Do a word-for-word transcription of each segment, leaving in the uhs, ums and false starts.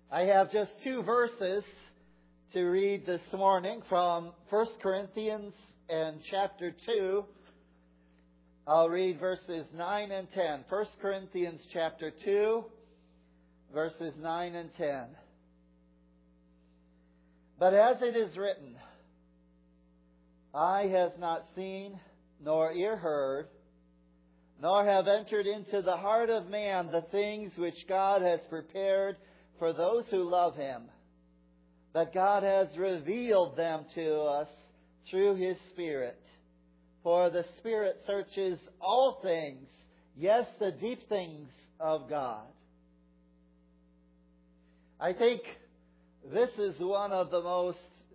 I have just two verses to read this morning from First Corinthians and chapter two. I'll read verses nine and ten. First Corinthians chapter two, verses nine and ten. But as it is written, eye has not seen, nor ear heard, nor have entered into the heart of man the things which God has prepared for those who love Him. But God has revealed them to us through His Spirit. For the Spirit searches all things, yes, the deep things of God. I think this is one of the most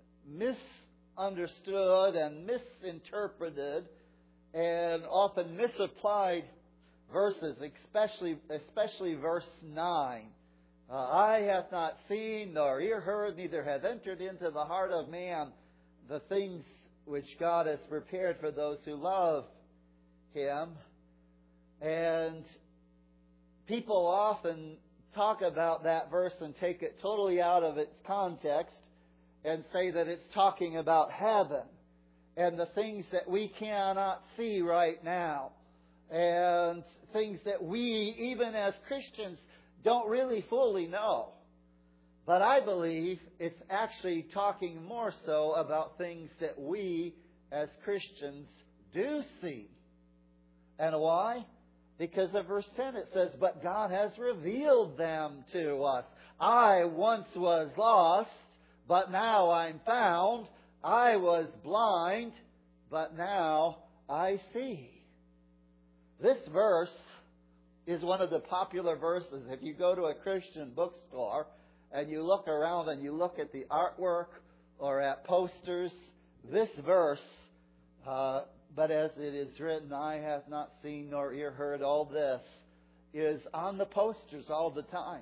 misunderstood and misinterpreted and often misapplied verses, especially, especially verse nine. Uh, eye hath not seen, nor ear heard, neither hath entered into the heart of man the things which God has prepared for those who love Him. And people often talk about that verse and take it totally out of its context and say that it's talking about heaven and the things that we cannot see right now and things that we, even as Christians, don't really fully know. But I believe it's actually talking more so about things that we as Christians do see. And why? Because of verse ten it says, but God has revealed them to us. I once was lost, but now I'm found. I was blind, but now I see. This verse is one of the popular verses. If you go to a Christian bookstore and you look around and you look at the artwork or at posters, this verse, uh, but as it is written, eye hath not seen nor ear heard, all this is on the posters all the time.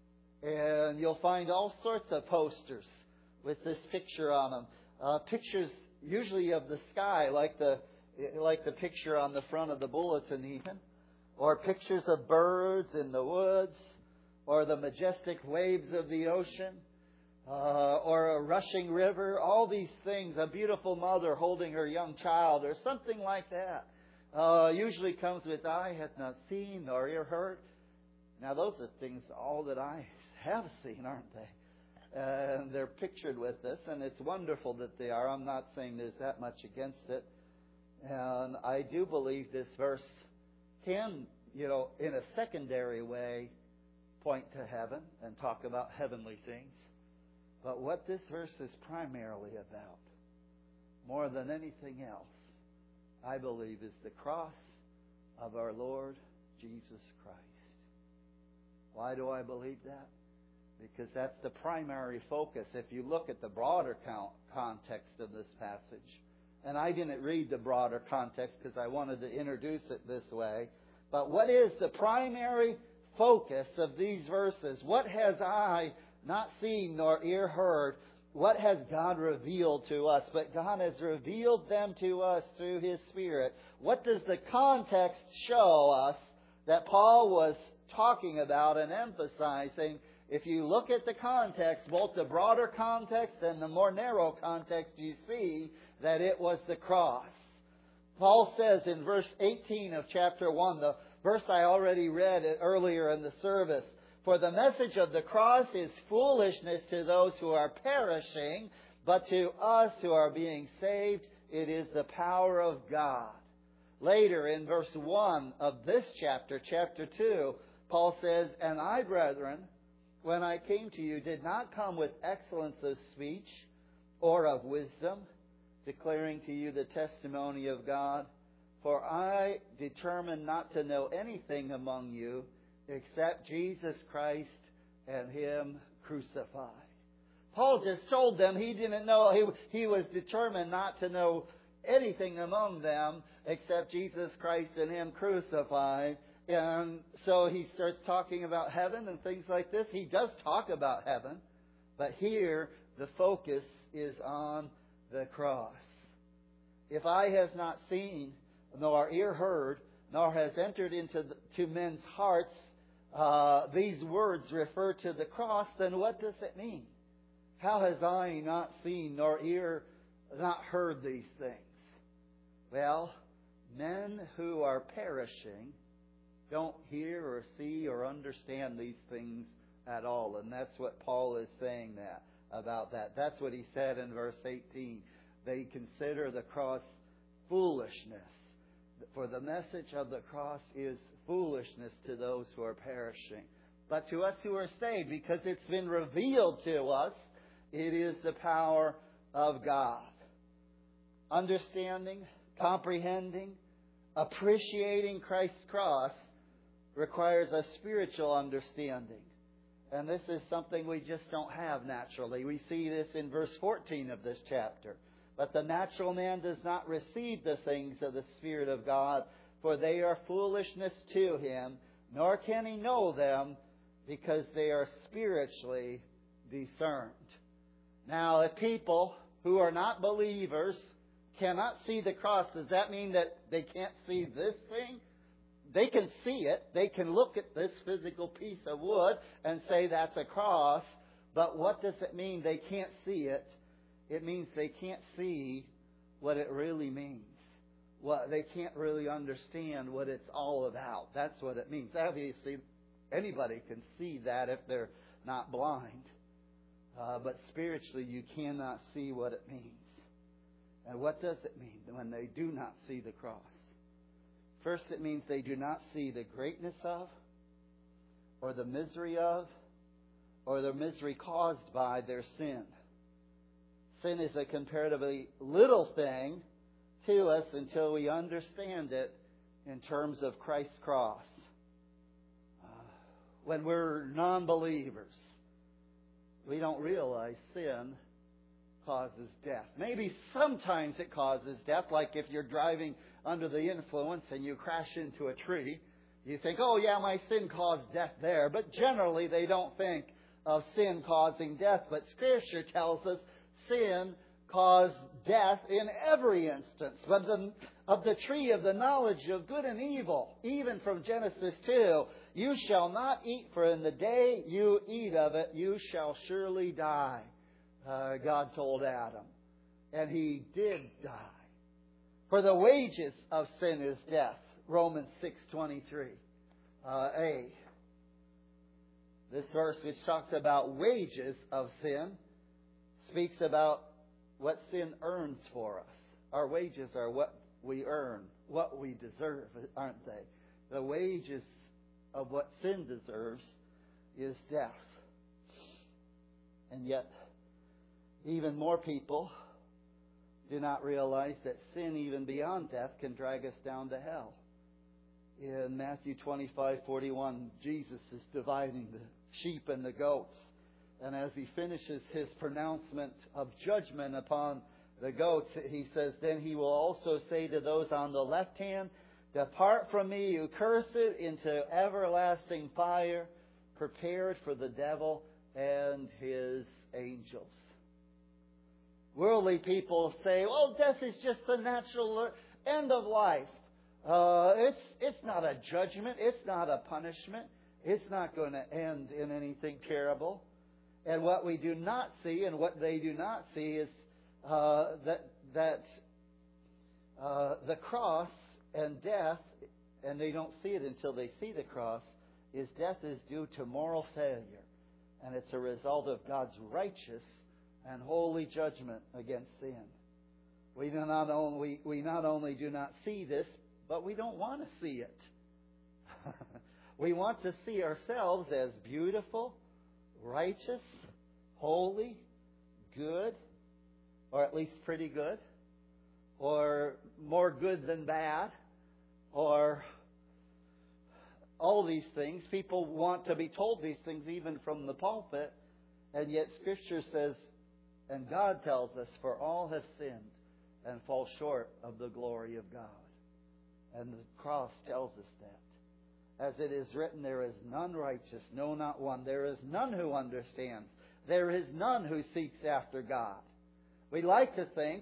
And you'll find all sorts of posters with this picture on them. Uh, pictures usually of the sky, like the like the picture on the front of the bulletin even. Or pictures of birds in the woods, or the majestic waves of the ocean, uh, or a rushing river, all these things, a beautiful mother holding her young child, or something like that. Uh, usually comes with eye hath not seen, nor ear heard. Now those are things all that I have seen, aren't they? And they're pictured with this, and it's wonderful that they are. I'm not saying there's that much against it. And I do believe this verse can, you know, in a secondary way, point to heaven and talk about heavenly things. But what this verse is primarily about, more than anything else, I believe, is the cross of our Lord Jesus Christ. Why do I believe that? Because that's the primary focus. If you look at the broader count, context of this passage, and I didn't read the broader context because I wanted to introduce it this way. But what is the primary focus of these verses? What has eye not seen nor ear heard? What has God revealed to us? But God has revealed them to us through His Spirit. What does the context show us that Paul was talking about and emphasizing? If you look at the context, both the broader context and the more narrow context, you see that it was the cross. Paul says in verse eighteen of chapter one, the verse I already read earlier in the service, for the message of the cross is foolishness to those who are perishing, but to us who are being saved, it is the power of God. Later in verse one of this chapter, chapter two, Paul says, and I, brethren, when I came to you, did not come with excellence of speech or of wisdom, declaring to you the testimony of God. For I determined not to know anything among you except Jesus Christ and Him crucified. Paul just told them he didn't know, he, he was determined not to know anything among them except Jesus Christ and Him crucified. And so he starts talking about heaven and things like this. He does talk about heaven, but here the focus is on the cross. If eye has not seen, nor ear heard, nor has entered into the, to men's hearts uh, these words refer to the cross, then what does it mean? How has eye not seen nor ear not heard these things? Well, men who are perishing don't hear or see or understand these things at all. And that's what Paul is saying that about that. That's what he said in verse eighteen. They consider the cross foolishness. For the message of the cross is foolishness to those who are perishing. But to us who are saved, because it's been revealed to us, it is the power of God. Understanding, comprehending, appreciating Christ's cross requires a spiritual understanding. And this is something we just don't have naturally. We see this in verse fourteen of this chapter. But the natural man does not receive the things of the Spirit of God, for they are foolishness to him, nor can he know them, because they are spiritually discerned. Now, if people who are not believers cannot see the cross, does that mean that they can't see this thing? They can see it. They can look at this physical piece of wood and say that's a cross. But what does it mean they can't see it? It means they can't see what it really means. What they can't really understand what it's all about. That's what it means. Obviously, anybody can see that if they're not blind. Uh, but spiritually, you cannot see what it means. And what does it mean when they do not see the cross? First, it means they do not see the greatness of, or the misery of, or the misery caused by their sin. Sin is a comparatively little thing to us until we understand it in terms of Christ's cross. Uh, when we're non-believers, we don't realize sin causes death. Maybe sometimes it causes death, like if you're driving under the influence and you crash into a tree. You think, oh yeah, my sin caused death there. But generally they don't think of sin causing death. But Scripture tells us sin caused death in every instance. But the, of the tree of the knowledge of good and evil, even from Genesis two, you shall not eat, for in the day you eat of it, you shall surely die. Uh, God told Adam. And he did die. For the wages of sin is death. Romans six twenty-three. Uh, A. This verse, which talks about wages of sin, speaks about what sin earns for us. Our wages are what we earn, what we deserve, aren't they? The wages of what sin deserves is death. And yet, even more people do not realize that sin, even beyond death, can drag us down to hell. In Matthew twenty-five forty-one, Jesus is dividing the sheep and the goats. And as he finishes his pronouncement of judgment upon the goats, he says, then he will also say to those on the left hand, depart from me, you cursed, into everlasting fire, prepared for the devil and his angels. Worldly people say, well, death is just the natural end of life. Uh, it's, it's not a judgment. It's not a punishment. It's not going to end in anything terrible. And what we do not see and what they do not see is uh, that, that uh, the cross and death, and they don't see it until they see the cross, is death is due to moral failure. And it's a result of God's righteous and holy judgment against sin. We do not only we not only do not see this, but we don't want to see it. We want to see ourselves as beautiful, righteous, holy, good, or at least pretty good, or more good than bad, or all these things. People want to be told these things even from the pulpit, and yet Scripture says, and God tells us, for all have sinned and fall short of the glory of God. And the cross tells us that. As it is written, there is none righteous, no, not one. There is none who understands. There is none who seeks after God. We like to think,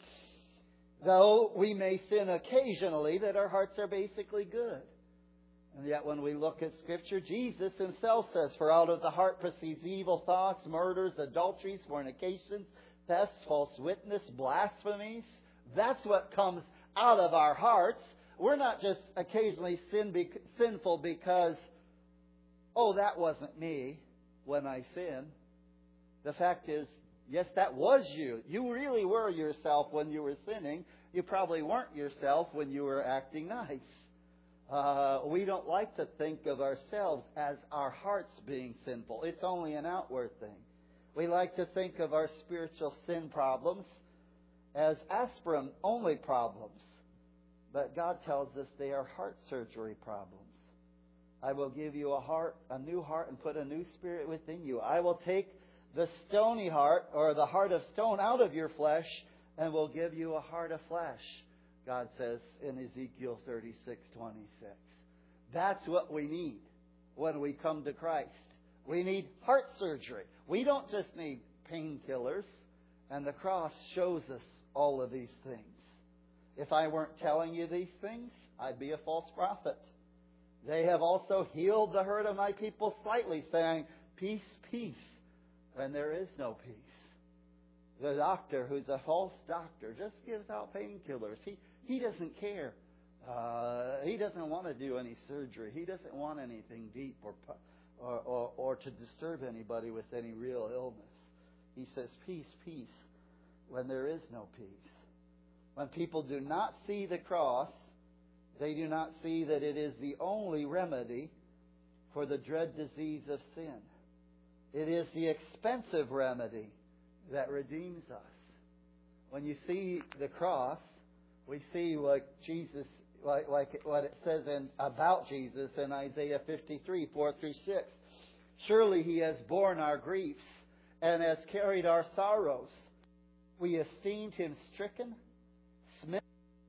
though we may sin occasionally, that our hearts are basically good. And yet when we look at Scripture, Jesus Himself says, "For out of the heart proceeds evil thoughts, murders, adulteries, fornications, thefts, false witness, blasphemies." That's what comes out of our hearts. We're not just occasionally sin be- sinful because, oh, that wasn't me when I sinned. The fact is, yes, that was you. You really were yourself when you were sinning. You probably weren't yourself when you were acting nice. Uh, we don't like to think of ourselves as our hearts being sinful. It's only an outward thing. We like to think of our spiritual sin problems as aspirin-only problems. But God tells us they are heart surgery problems. I will give you a heart, a new heart, and put a new spirit within you. I will take the stony heart, or the heart of stone, out of your flesh, and will give you a heart of flesh, God says in Ezekiel thirty-six twenty-six. That's what we need when we come to Christ. We need heart surgery. We don't just need painkillers. And the cross shows us all of these things. If I weren't telling you these things, I'd be a false prophet. They have also healed the hurt of my people slightly, saying, "Peace, peace," when there is no peace. The doctor, who's a false doctor, just gives out painkillers. He he doesn't care. Uh, he doesn't want to do any surgery. He doesn't want anything deep or, or or or to disturb anybody with any real illness. He says, "Peace, peace," when there is no peace. When people do not see the cross, they do not see that it is the only remedy for the dread disease of sin. It is the expensive remedy that redeems us. When you see the cross, we see what Jesus, like, like what it says in about Jesus in Isaiah fifty-three, four through six. "Surely He has borne our griefs and has carried our sorrows. We esteemed Him stricken, smitten,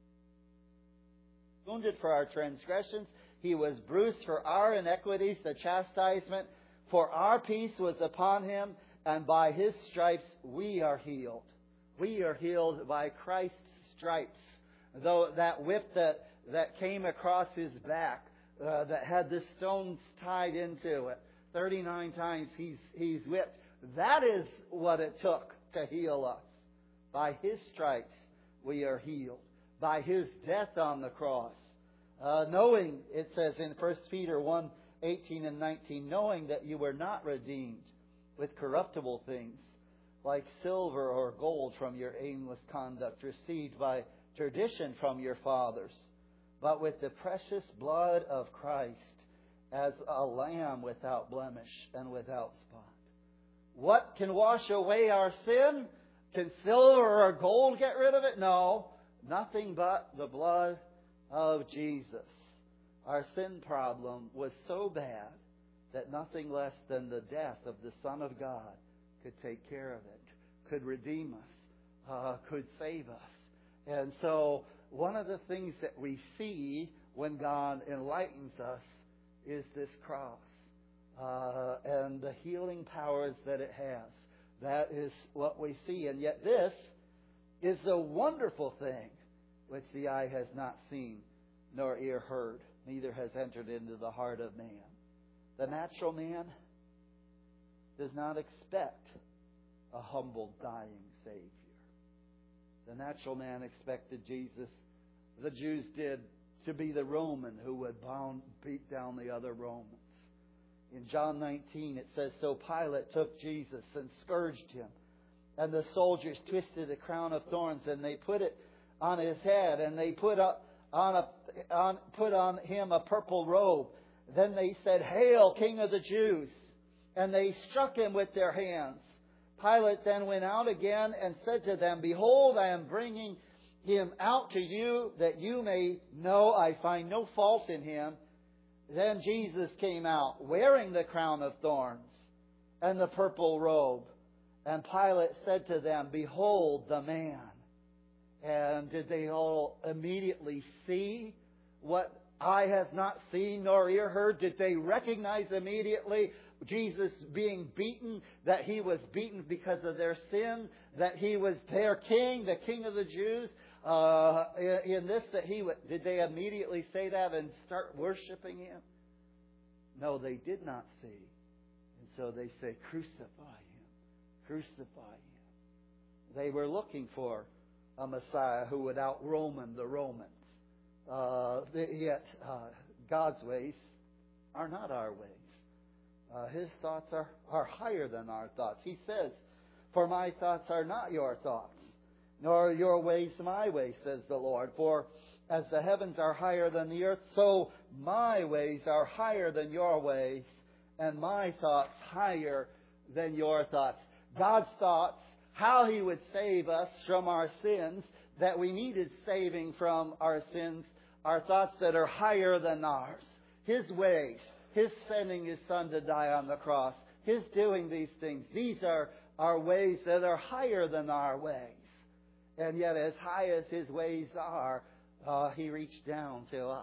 wounded for our transgressions. He was bruised for our iniquities. The chastisement for our peace was upon Him, and by His stripes we are healed." We are healed by Christ's stripes. Though that whip that, that came across His back, uh, that had the stones tied into it, thirty-nine times He's, he's whipped. That is what it took to heal us. By His stripes we are healed. By His death on the cross. Uh, knowing, it says in First Peter one, eighteen and nineteen, knowing that you were not redeemed with corruptible things, like silver or gold from your aimless conduct received by tradition from your fathers, but with the precious blood of Christ, as a lamb without blemish and without spot. What can wash away our sin? Can silver or gold get rid of it? No. Nothing but the blood of Jesus. Our sin problem was so bad that nothing less than the death of the Son of God could take care of it, could redeem us, uh, could save us. And so one of the things that we see when God enlightens us is this cross uh, and the healing powers that it has. That is what we see. And yet this is the wonderful thing which the eye has not seen, nor ear heard, neither has entered into the heart of man. The natural man does not expect a humble, dying Savior. The natural man expected Jesus, the Jews did, to be the Roman who would bound, beat down the other Romans. In John nineteen it says, "So Pilate took Jesus and scourged Him. And the soldiers twisted a crown of thorns and they put it on His head. And they put up on a, on, put on Him a purple robe. Then they said, 'Hail, King of the Jews!' And they struck Him with their hands. Pilate then went out again and said to them, 'Behold, I am bringing Him out to you, that you may know I find no fault in Him.' Then Jesus came out, wearing the crown of thorns and the purple robe. And Pilate said to them, 'Behold the man.'" And did they all immediately see what eye has not seen nor ear heard? Did they recognize immediately Jesus being beaten, that He was beaten because of their sin, that He was their King, the King of the Jews? Uh, in this, that He would, did they immediately say that and start worshiping Him? No, they did not see. And so they say, crucify him. Crucify him. They were looking for a Messiah who would out-Roman the Romans. Uh, yet uh, God's ways are not our ways. Uh, His thoughts are, are higher than our thoughts. He says, for my thoughts are not your thoughts, nor your ways my ways, says the Lord. For as the heavens are higher than the earth, so my ways are higher than your ways, and my thoughts higher than your thoughts. God's thoughts, how He would save us from our sins, that we needed saving from our sins, are thoughts that are higher than ours. His ways, His sending His Son to die on the cross, His doing these things, these are our ways that are higher than our ways. And yet as high as His ways are, uh, He reached down to us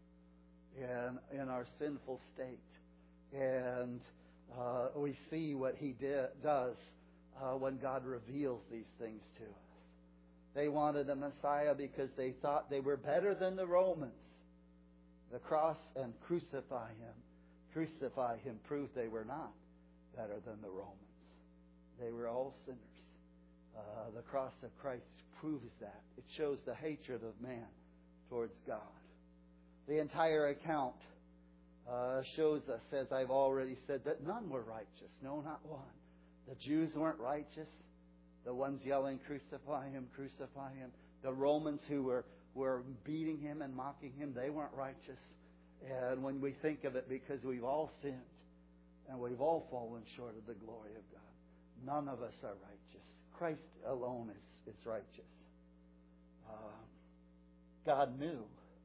in, in our sinful state. And uh, we see what He did, does uh, when God reveals these things to us. They wanted a Messiah because they thought they were better than the Romans. The cross and crucify Him. Crucify Him proved they were not better than the Romans. They were all sinners. Uh, the cross of Christ proves that. It shows the hatred of man towards God. The entire account uh, shows us, as I've already said, that none were righteous. No, not one. The Jews weren't righteous. The ones yelling, crucify Him, crucify Him. The Romans who were, were beating Him and mocking Him, they weren't righteous. And when we think of it, because we've all sinned and we've all fallen short of the glory of God, none of us are righteous. Christ alone is, is righteous. Uh, God knew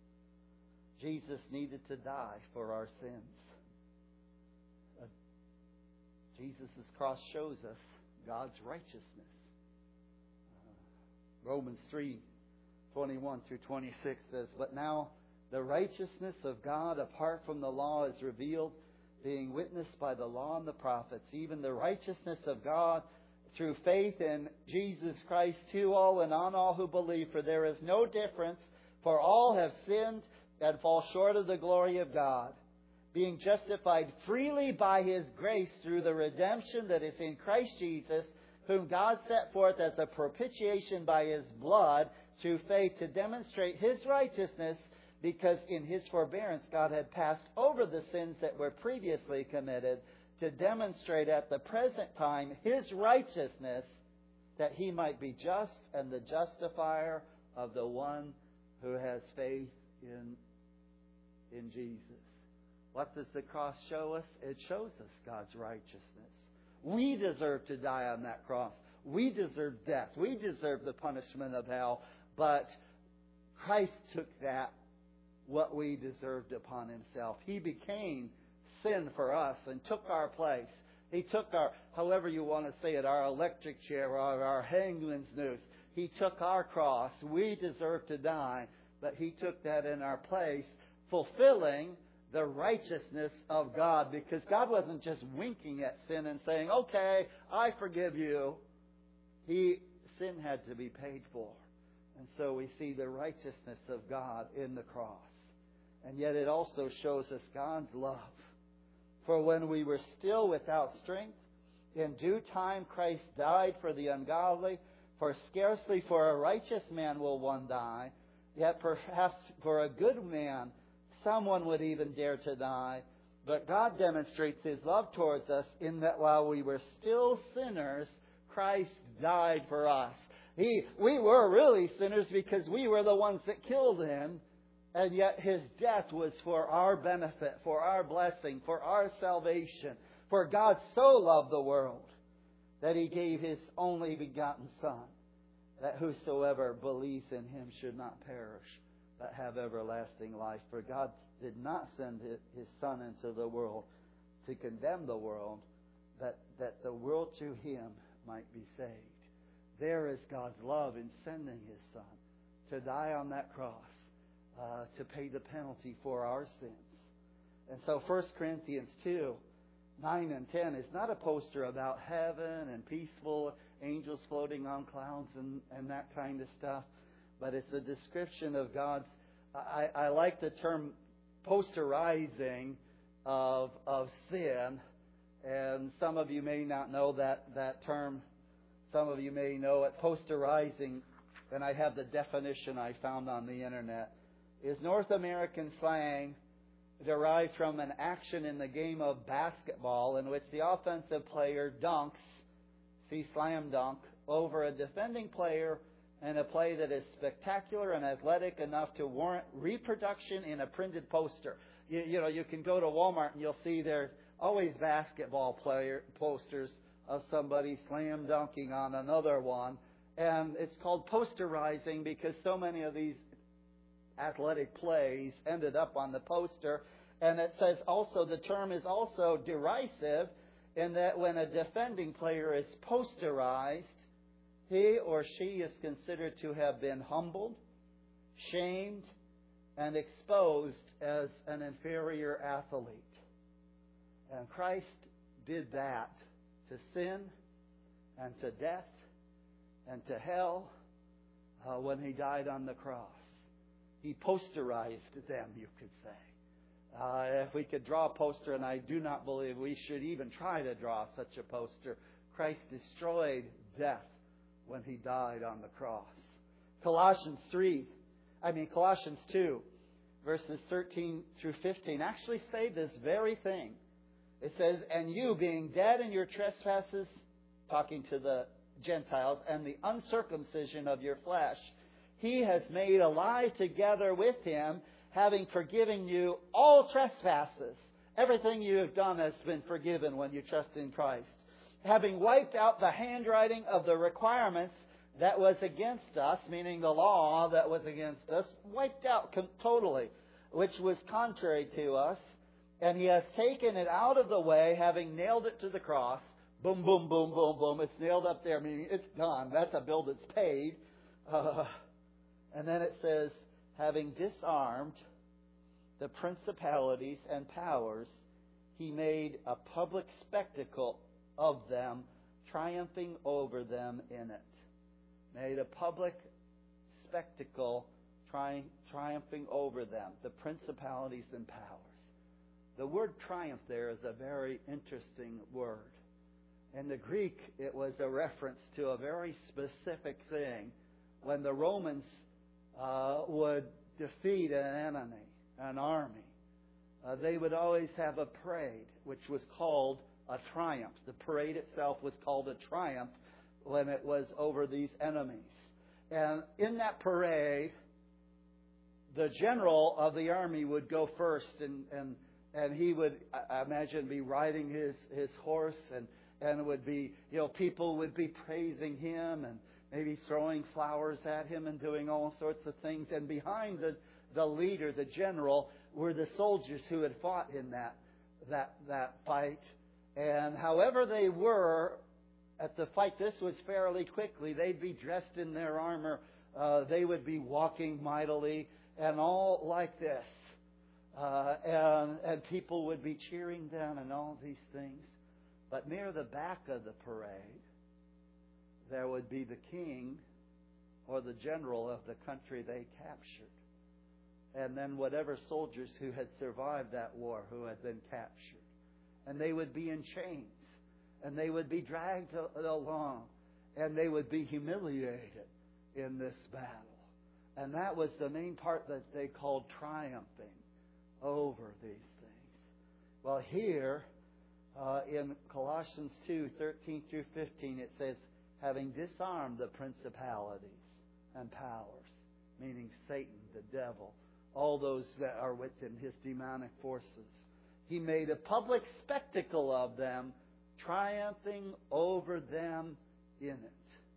Jesus needed to die for our sins. Uh, Jesus' cross shows us God's righteousness. Uh, Romans three, twenty-one through twenty-six says, but now the righteousness of God apart from the law is revealed, being witnessed by the law and the prophets, even the righteousness of God through faith in Jesus Christ to all and on all who believe. For there is no difference, for all have sinned and fall short of the glory of God, being justified freely by His grace through the redemption that is in Christ Jesus, whom God set forth as a propitiation by His blood through faith to demonstrate His righteousness, because in His forbearance God had passed over the sins that were previously committed, to demonstrate at the present time His righteousness, that He might be just and the justifier of the one who has faith in, in Jesus. What does the cross show us? It shows us God's righteousness. We deserve to die on that cross. We deserve death. We deserve the punishment of hell. But Christ took that, what we deserved, upon Himself. He became sin for us and took our place. He took our, however you want to say it, our electric chair or our hangman's noose. He took our cross. We deserve to die, but He took that in our place, fulfilling the righteousness of God. Because God wasn't just winking at sin and saying, okay, I forgive you. He, sin had to be paid for. And so we see the righteousness of God in the cross. And yet it also shows us God's love. For when we were still without strength, in due time Christ died for the ungodly. For scarcely for a righteous man will one die, yet perhaps for a good man someone would even dare to die. But God demonstrates His love towards us in that while we were still sinners, Christ died for us. He, we were really sinners because we were the ones that killed Him. And yet His death was for our benefit, for our blessing, for our salvation. For God so loved the world that He gave His only begotten Son, that whosoever believes in Him should not perish, but have everlasting life. For God did not send His Son into the world to condemn the world, but that the world through Him might be saved. There is God's love in sending His Son to die on that cross. Uh, to pay the penalty for our sins. And so First Corinthians two, nine and ten is not a poster about heaven and peaceful angels floating on clouds and, and that kind of stuff, but it's a description of God's, I, I like the term posterizing of of sin. And some of you may not know that, that term. Some of you may know it. Posterizing, and I have the definition I found on the internet, is North American slang derived from an action in the game of basketball in which the offensive player dunks, see slam dunk, over a defending player in a play that is spectacular and athletic enough to warrant reproduction in a printed poster. You, you know, you can go to Walmart and you'll see there's always basketball player posters of somebody slam dunking on another one. And it's called posterizing because so many of these athletic plays ended up on the poster. And it says also, the term is also derisive in that when a defending player is posterized, he or she is considered to have been humbled, shamed, and exposed as an inferior athlete. And Christ did that to sin and to death and to hell uh, when He died on the cross. He posterized them, you could say. Uh, if we could draw a poster, and I do not believe we should even try to draw such a poster, Christ destroyed death when He died on the cross. Colossians three, I mean Colossians two, verses thirteen through fifteen actually say this very thing. It says, "And you, being dead in your trespasses," talking to the Gentiles, "and the uncircumcision of your flesh, He has made alive together with Him, having forgiven you all trespasses." Everything you have done has been forgiven when you trust in Christ. "Having wiped out the handwriting of the requirements that was against us," meaning the law that was against us, wiped out totally, "which was contrary to us. And He has taken it out of the way, having nailed it to the cross." Boom, boom, boom, boom, boom. It's nailed up there, meaning it's done. That's a bill that's paid. Uh, and then it says, "Having disarmed the principalities and powers, He made a public spectacle of them, triumphing over them in it." Made a public spectacle, tri- triumphing over them, the principalities and powers. The word triumph there is a very interesting word. In the Greek, it was a reference to a very specific thing. When the Romans uh, would defeat an enemy, an army, uh, they would always have a parade, which was called a triumph. The parade itself was called a triumph when it was over these enemies. And in that parade, the general of the army would go first, and, and, and he would, I imagine, be riding his, his horse, and, and it would be, you know, people would be praising him and maybe throwing flowers at him and doing all sorts of things. And behind the, the leader, the general, were the soldiers who had fought in that, that, that fight. And however they were at the fight, this was fairly quickly. They'd be dressed in their armor. Uh, they would be walking mightily and all like this. Uh, and, and people would be cheering them and all these things. But near the back of the parade, there would be the king or the general of the country they captured. And then whatever soldiers who had survived that war, who had been captured. And they would be in chains. And they would be dragged along. And they would be humiliated in this battle. And that was the main part that they called triumphing over these things. Well, here uh, in Colossians two, thirteen through fifteen, it says, "Having disarmed the principalities and powers," meaning Satan, the devil, all those that are within his demonic forces. "He made a public spectacle of them, triumphing over them in it."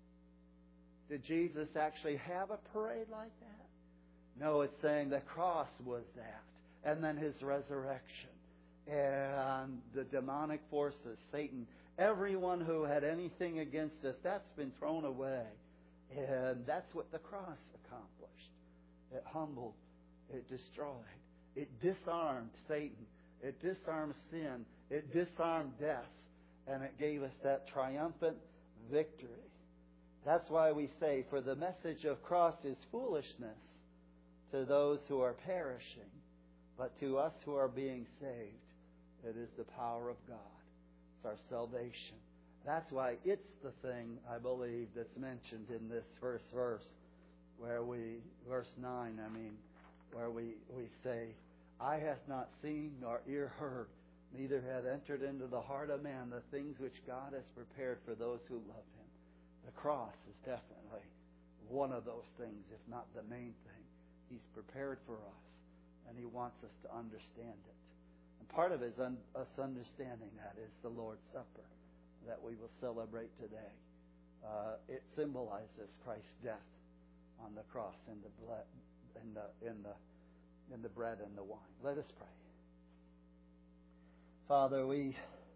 Did Jesus actually have a parade like that? No, it's saying the cross was that. And then His resurrection. And the demonic forces, Satan, everyone who had anything against us, that's been thrown away. And that's what the cross accomplished. It humbled. It destroyed. It disarmed Satan. It disarmed sin. It disarmed death. And it gave us that triumphant victory. That's why we say, "For the message of cross is foolishness to those who are perishing, but to us who are being saved, It is the power of God. It's our salvation. That's why it's the thing, I believe, that's mentioned in this first verse, where we, verse nine, I mean, where we, we say, Eye hath not seen nor ear heard, neither hath entered into the heart of man the things which God has prepared for those who love Him. The cross is definitely one of those things, if not the main thing. He's prepared for us, and He wants us to understand it. And part of His un- us understanding that is the Lord's Supper that we will celebrate today. Uh, it symbolizes Christ's death on the cross in the blood, in the in the in the bread and the wine. Let us pray. Father, we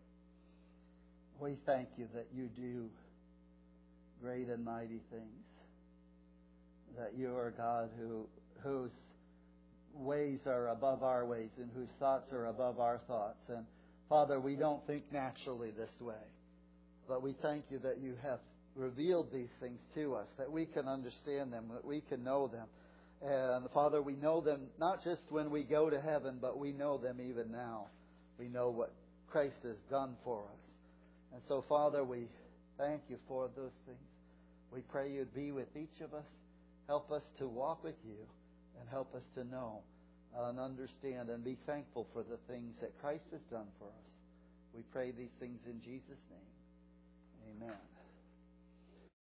we thank You that You do great and mighty things. That You are God who whose ways are above our ways and whose thoughts are above our thoughts. And Father, we don't think naturally this way. But we thank You that You have revealed these things to us, that we can understand them, that we can know them. And Father, we know them not just when we go to heaven, but we know them even now. We know what Christ has done for us. And so, Father, we thank You for those things. We pray You'd be with each of us. Help us to walk with You and help us to know and understand and be thankful for the things that Christ has done for us. We pray these things in Jesus' name. Amen.